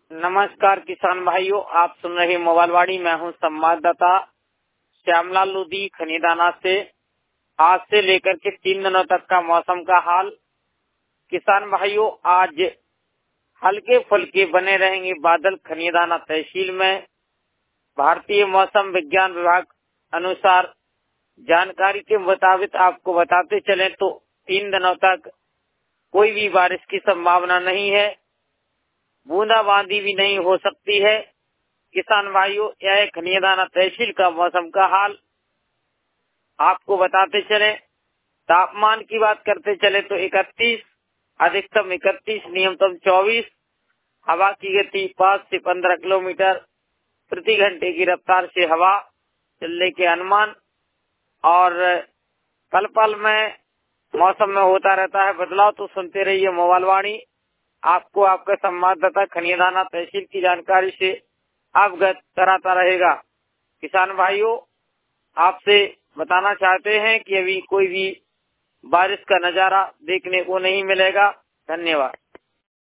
नमस्कार किसान भाइयों, आप सुन रहे मोबाइलवाड़ी। मैं हूं संवाददाता श्यामलाल लोधी खनीदाना से। आज से लेकर के 3 दिनों तक का मौसम का हाल। किसान भाइयों, आज हल्के फुल्के बने रहेंगे बादल खनीदाना तहसील में। भारतीय मौसम विज्ञान विभाग अनुसार जानकारी के मुताबिक आपको बताते चले तो 3 दिनों तक कोई भी बारिश की संभावना नहीं है, बूंदाबांदी भी नहीं हो सकती है। किसान भाइयों, यह खनीदाना तहसील का मौसम का हाल आपको बताते चले। तापमान की बात करते चले तो 31, अधिकतम 31, न्यूनतम 24। हवा की गति 5 से 15 किलोमीटर प्रति घंटे की रफ्तार से हवा चलने के अनुमान। और पल पल में मौसम में होता रहता है बदलाव, तो सुनते रहिए मोबाइलवाणी। आपको आपका संवाददाता खनीदाना तहसील की जानकारी से अवगत कराता रहेगा। किसान भाइयों, आपसे बताना चाहते हैं कि अभी कोई भी बारिश का नजारा देखने को नहीं मिलेगा। धन्यवाद।